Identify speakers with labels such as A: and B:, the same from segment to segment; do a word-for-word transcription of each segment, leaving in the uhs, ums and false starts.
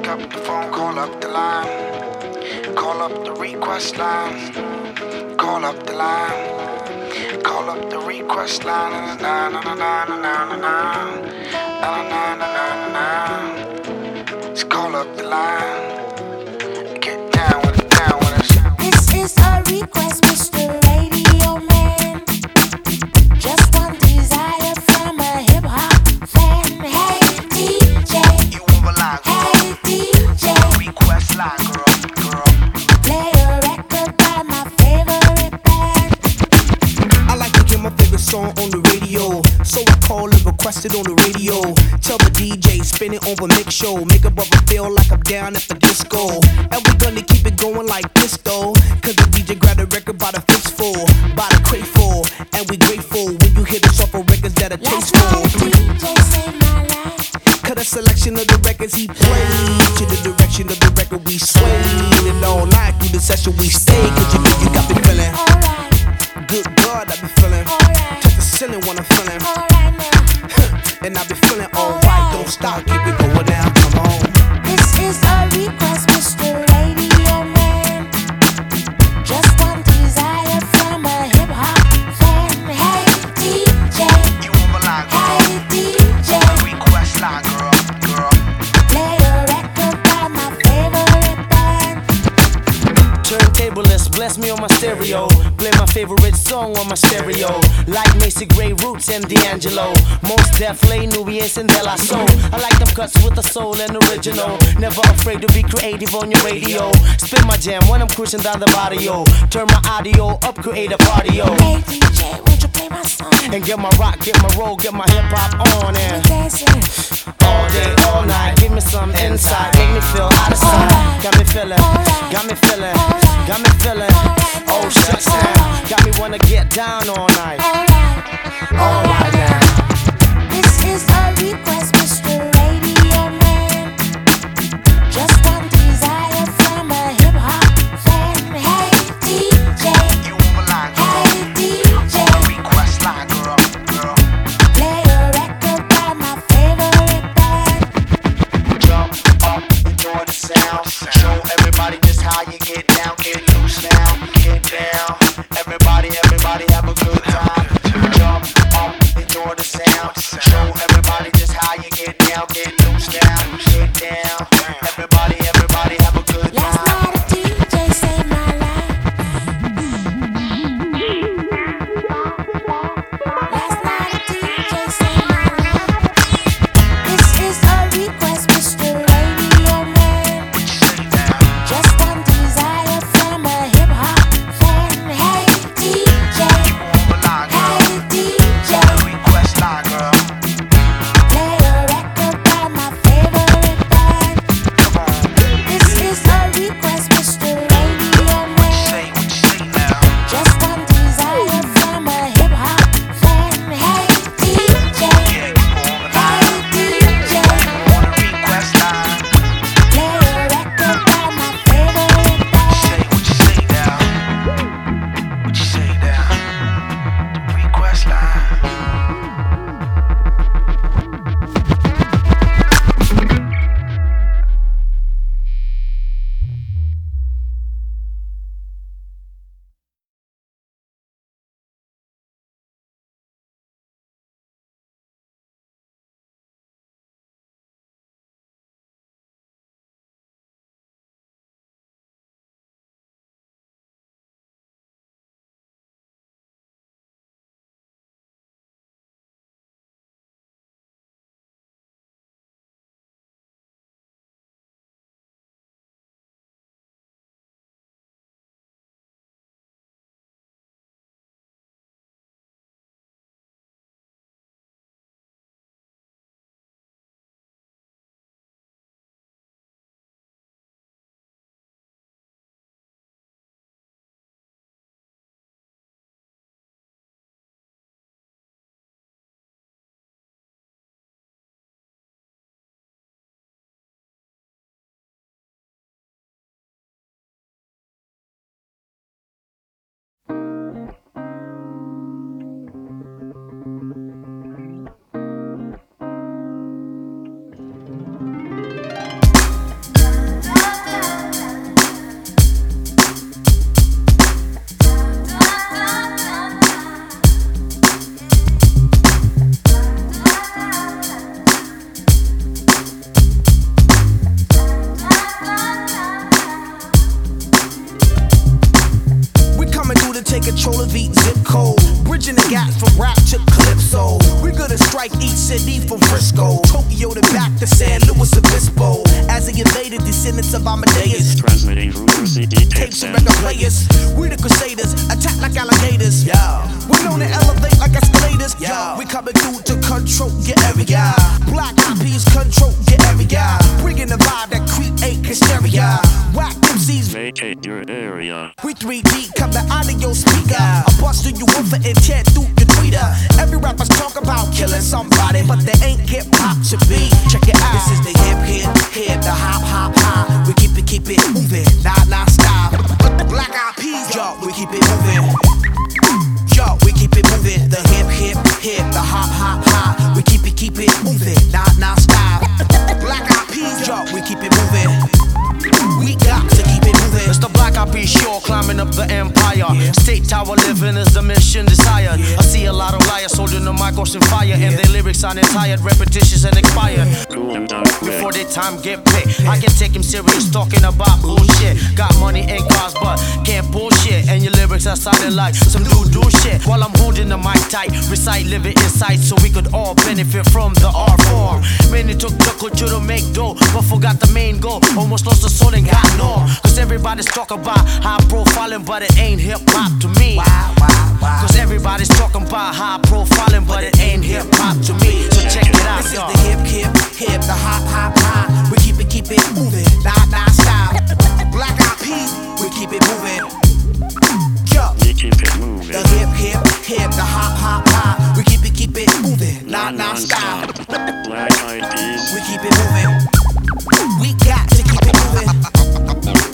A: up the phone, call up the line. Call up the request line. Call up the line. Call up the request line. Na na na na na na na na na na na na na. Just call up the line. Get down with it, down with it.
B: This is a request, Mister Radio Man. Just one desire from a hip hop fan. Hey D J,
A: You over line, girl.
B: hey D J,
A: Request line, girl, girl.
B: play a record by my favorite band.
C: I like to hear my favorite song on the radio, so I call and request it on the radio. Tell the D J, spin it over mix show, make a brother feel like I'm down at the disco. And we gonna keep it going like this though, cause the D J grab the record by the fistful, by the crateful, and we grateful when you hit us off of records that are
B: Last
C: tasteful.
B: night D J saved my life.
C: Cut a selection of the records he played to the direction of the record we swayed. And all night through the session we stayed, cause you know you got me feeling.
B: Alright,
C: Good God, I be feeling.
B: alright,
C: Touch the ceiling when I'm feeling.
B: alright now.
C: And I be feeling alright, don't stop, keep it going now, come on.
B: This is a request, Mister Radio Man. Just one desire from a hip hop fan. Hey D J,
A: You over line, girl.
B: hey D J,
A: Request line, girl, girl.
B: play a record by my favorite band.
D: Turntablist, bless me on my stereo. Play my favorite song on my stereo. Like Macy Gray, Roots, and D'Angelo. Most definitely Nubians and De La Soul. I like them cuts with the soul and original. Never afraid to be creative on your radio. Spin my jam when I'm cruising down the barrio. Turn my audio up, create a party, yo.
B: Hey D J, won't you play my song?
D: And get my rock, get my roll, get my hip hop on
B: We're
D: and
B: dancing.
D: all day, all night. Give me some insight, make me feel out of sight. Got me feeling, got me feeling, got me feeling. Oh shit, now got me wanna get down all night.
B: Alright,
D: All right now.
B: this is a request, Mister Radio Man. Just one desire from a hip hop fan. Hey D J,
A: You over line, girl.
B: hey D J,
A: Request line, girl, girl.
B: play a record by my favorite band.
A: Jump up, enjoy the sound. Show everybody just how you get down. Get loose now, get down. Everybody, everybody have a good time. Jump up, enjoy the sound. Show everybody just how you get down. Get loose now, get down. Everybody, everybody have a good
B: Last
A: time.
B: night a D J saved my life. Last night a D J saved my life. This is a request, Mister Radio Man. Just one desire from a hip hop fan. Hey D J,
A: Over line, girl.
B: hey D J,
A: Request line, girl.
B: play a record by my favorite band.
C: control of each zip code. Bridging the gaps from rap to calypso. We gonna strike each city from Frisco, Tokyo to back to San Luis Obispo. As they invaded descendants of Amadeus,
E: transmitting from your C D
C: tapes and record players. We the crusaders, attack like alligators. Yeah, we known to elevate like escalators. Yeah, we coming through to control your area. Black Eyed Peas control your area. Bringing the vibe that create hysteria. Whack M Cs,
E: vacate your area.
C: we three D coming out of your speaker. I bust through your woofer and tear through your tweeter. Every rapper's talk about killing somebody, but they ain't hip hop to be. Check it out. This is the hip hip hip, the hop hop hop. We keep it keep it moving, nah nah stop. Black Eyed Peas, yo, we keep it moving. Yo, we keep it moving. The hip hip hip, the hop hop hop. We keep it keep it moving, nah nah stop. Black Eyed Peas, yo, we keep it moving. We got to keep it moving.
D: It's the Black Eyed Peas show, climbing up the empire.
C: Yeah.
D: State Tower living is the mission desired.
C: Yeah.
D: I see a lot of liars holding the mic on fire, and their lyrics sounding tired, repetitious and expired.
E: Cool them down
D: Before
E: quick.
D: their time get picked, I can take him serious talking about bullshit. Got money and cars, but can't bullshit. And your lyrics are sounding like some dude do shit. While I'm holding the mic tight, recite living insight so we could all benefit from the art form. Many took the culture to make dough, but forgot the main goal. Almost lost the soul and got no. Cause everybody's talking about high profiling, but it ain't hip hop to me.
C: Wow, wow, wow.
D: Cause everybody's talking about high profiling, but it ain't hip hop to me. So check it out,
C: This is
D: y'all.
C: the hip hip hip, the hop hop hop. We keep it keep it moving, nah nah stop. Black Eyed Peas, we keep it moving. Yo,
E: We keep it moving.
C: the hip hip hip, the hop hop hop. We keep it keep it moving, nah nah stop.
E: Black Eyed Peas.
C: We keep it moving. We got to keep it moving.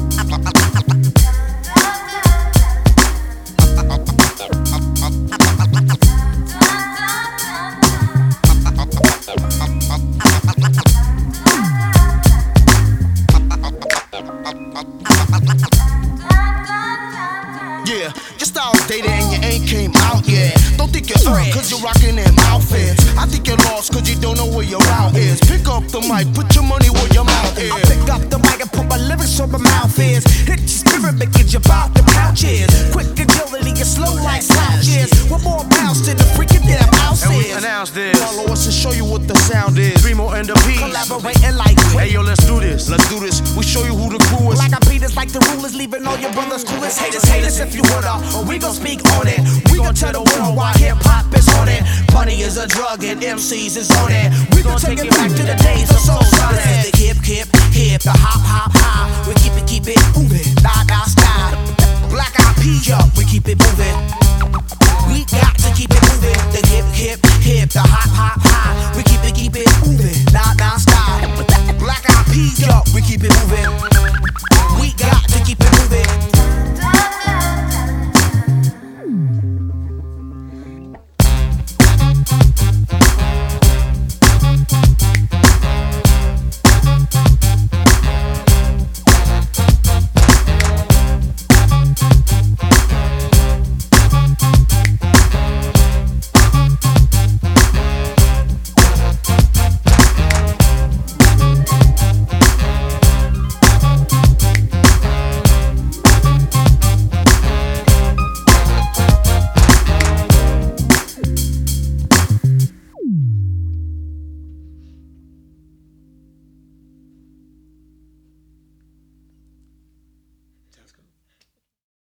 F: Yeah, just outdated and you ain't came out yet. Don't think you're earned cause you're rocking them outfits. I think you're lost cause you don't know where your route is. Pick up the mic, put your money where your mouth is.
C: I pick up the mic and put my lyrics where my mouth is. Hit your spirit, make it about the pouches. Quick agility and slow like slouches. One more bounce to the freaking damn house
D: And we
C: is.
D: announce this.
F: Follow us and show you what the sound is.
D: Three more and the peas.
C: Collaborating like
D: Hey yo, let's do this.
F: Let's do this, we show you who the crew is.
C: Like I beat us like the rulers, leaving all your brothers clueless. Haters, haters if you wanna, or we gon' speak on it. We gon' tell the world why hip hop is on it. Money is a drug and M Cs is on it. We gon' take it back to the days of soul solid. The hip hip hip, the hop hop hop. We keep it keep it moving, nah nah stop. Black Eyed Peas, yo, we keep it moving. We got to keep it moving. The hip hip hip, the hop hop hop. We keep it keep it moving.